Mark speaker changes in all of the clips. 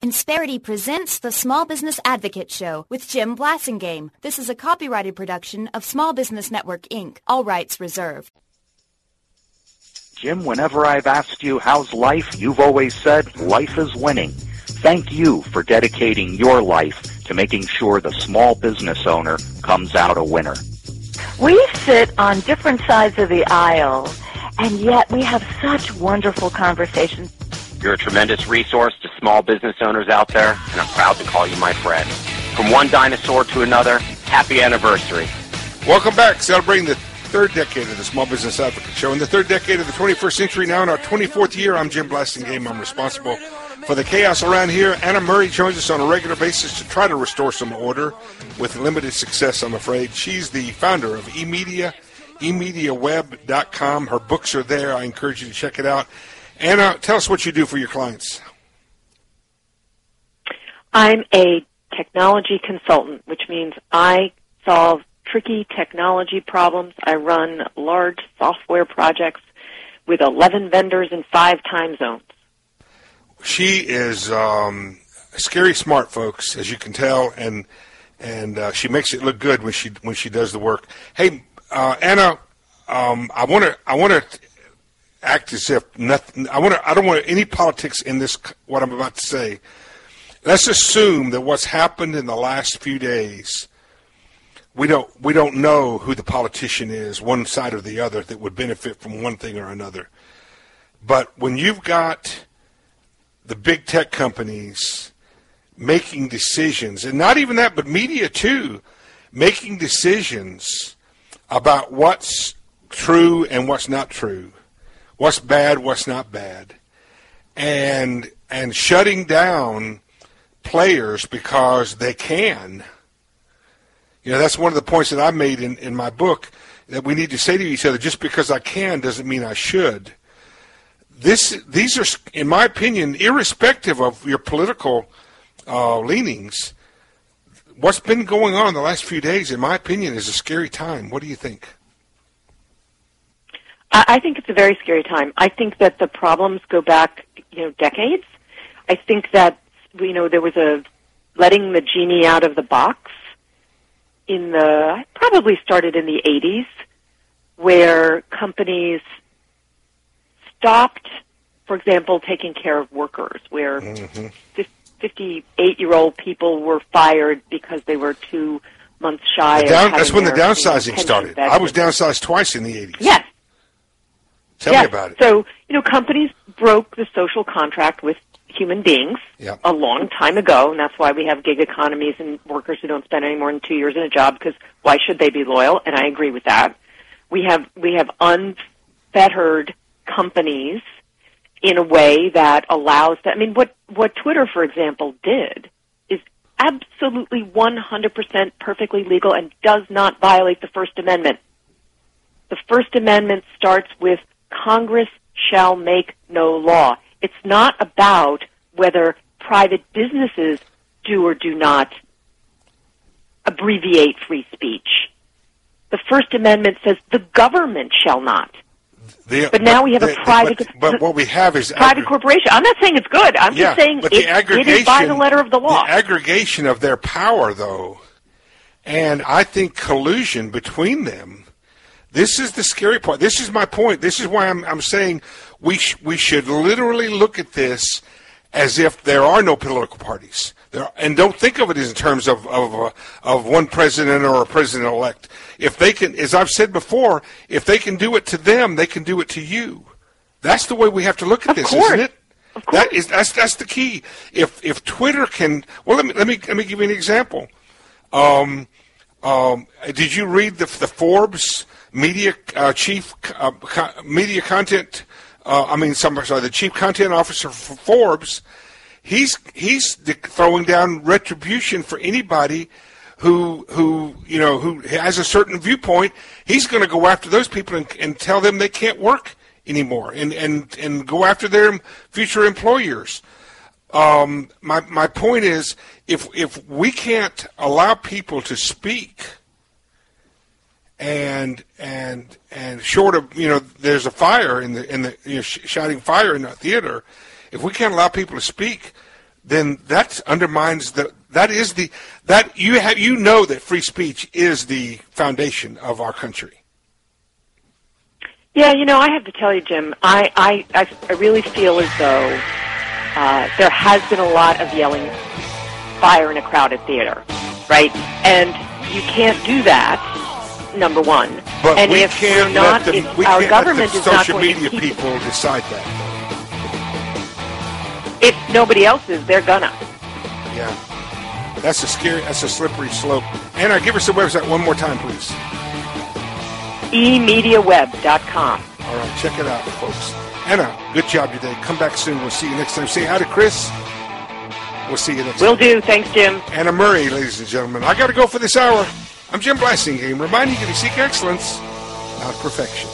Speaker 1: Insperity presents the Small Business Advocate Show with Jim Blasingame. This is a copyrighted production of Small Business Network, Inc. All rights reserved.
Speaker 2: Jim, whenever I've asked you how's life, you've always said life is winning. Thank you for dedicating your life to making sure the small business owner comes out a winner.
Speaker 3: We sit on different sides of the aisle, and yet we have such wonderful conversations.
Speaker 4: You're a tremendous resource to small business owners out there, and I'm proud to call you my friend. From one dinosaur to another, happy anniversary.
Speaker 5: Welcome back. Celebrating the third decade of the Small Business Advocate Show. In the third decade of the 21st century, now in our 24th year, I'm Jim Blasingame. I'm responsible for the chaos around here. Anna Murray joins us on a regular basis to try to restore some order with limited success, I'm afraid. She's the founder of eMedia, eMediaweb.com. Her books are there. I encourage you to check it out. Anna, tell us what you do for your clients.
Speaker 6: I'm a technology consultant, which means I solve tricky technology problems. I run large software projects with 11 vendors in 5 time zones.
Speaker 5: She is scary smart, folks, as you can tell, and she makes it look good when she does the work. Hey, Anna, I want to act as if nothing. I don't want any politics in this. What I'm about to say. Let's assume that what's happened in the last few days. We don't know who the politician is, one side or the other, that would benefit from one thing or another. But when you've got the big tech companies making decisions, and not even that, but media too, making decisions about what's true and what's not true, what's bad, what's not bad, and shutting down players because they can. You know, that's one of the points that I made in my book, that we need to say to each other, just because I can doesn't mean I should. These are, in my opinion, irrespective of your political leanings, what's been going on the last few days, in my opinion, is a scary time. What do you think?
Speaker 6: I think it's a very scary time. I think that the problems go back, decades. I think that, there was a letting the genie out of the box probably started in the 80s, where companies stopped, for example, taking care of workers, where 58-year-old people were fired because they were 2 months shy of having
Speaker 5: that's when the
Speaker 6: their
Speaker 5: downsizing started. I was downsized twice in the 80s.
Speaker 6: Yes.
Speaker 5: Tell me about it.
Speaker 6: So, companies broke the social contract with human beings a long time ago, and that's why we have gig economies and workers who don't spend any more than 2 years in a job, because why should they be loyal? And I agree with that. We have unfettered companies in a way that allows that. I mean, what Twitter, for example, did is absolutely 100% perfectly legal and does not violate the First Amendment. The First Amendment starts with Congress shall make no law. It's not about whether private businesses do or do not abbreviate free speech. The First Amendment says the government shall not. But now we have a private.
Speaker 5: But what we have is
Speaker 6: private corporation. I'm not saying it's good. I'm just saying it is by the letter of the law.
Speaker 5: The aggregation of their power, though, and I think collusion between them. This is the scary part. This is my point. This is why I'm saying we should literally look at this as if there are no political parties. And don't think of it as in terms of one president or a president-elect. If they can, as I've said before, if they can do it to them, they can do it to you. That's the way we have to look at this, isn't it?
Speaker 6: Of course.
Speaker 5: That's the key. If Twitter can, well, let me give you an example. Did you read the Forbes media chief media content? The chief content officer for Forbes. He's throwing down retribution for anybody who has a certain viewpoint. He's going to go after those people and tell them they can't work anymore, and go after their future employers. My point is, if we can't allow people to speak, and short of there's a fire in the shouting fire in the theater, if we can't allow people to speak, then that undermines that free speech is the foundation of our country.
Speaker 6: Yeah, I have to tell you, Jim, I really feel as though there has been a lot of yelling fire in a crowded theater, right? And you can't do that, number one.
Speaker 5: But
Speaker 6: and
Speaker 5: we
Speaker 6: if
Speaker 5: can't
Speaker 6: we're not,
Speaker 5: let
Speaker 6: if
Speaker 5: we
Speaker 6: our
Speaker 5: can't
Speaker 6: government
Speaker 5: let the
Speaker 6: is not
Speaker 5: social
Speaker 6: going
Speaker 5: media
Speaker 6: to keep
Speaker 5: people decide that.
Speaker 6: If nobody else is, they're gonna.
Speaker 5: Yeah. That's a slippery slope. Anna, give us the website one more time, please.
Speaker 6: emediaweb.com.
Speaker 5: All right, check it out, folks. Anna, good job today. Come back soon. We'll see you next time. Say hi to Chris. We'll see you next time.
Speaker 6: Will do. Thanks, Jim.
Speaker 5: Anna Murray, ladies and gentlemen. I got to go for this hour. I'm Jim Blasingame, reminding you to seek excellence, not perfection.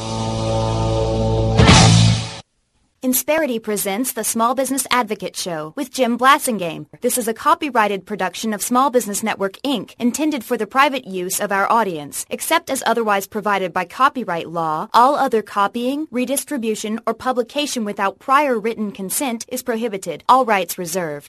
Speaker 1: Insperity presents the Small Business Advocate Show with Jim Blasingame. This is a copyrighted production of Small Business Network, Inc., intended for the private use of our audience. Except as otherwise provided by copyright law, all other copying, redistribution, or publication without prior written consent is prohibited. All rights reserved.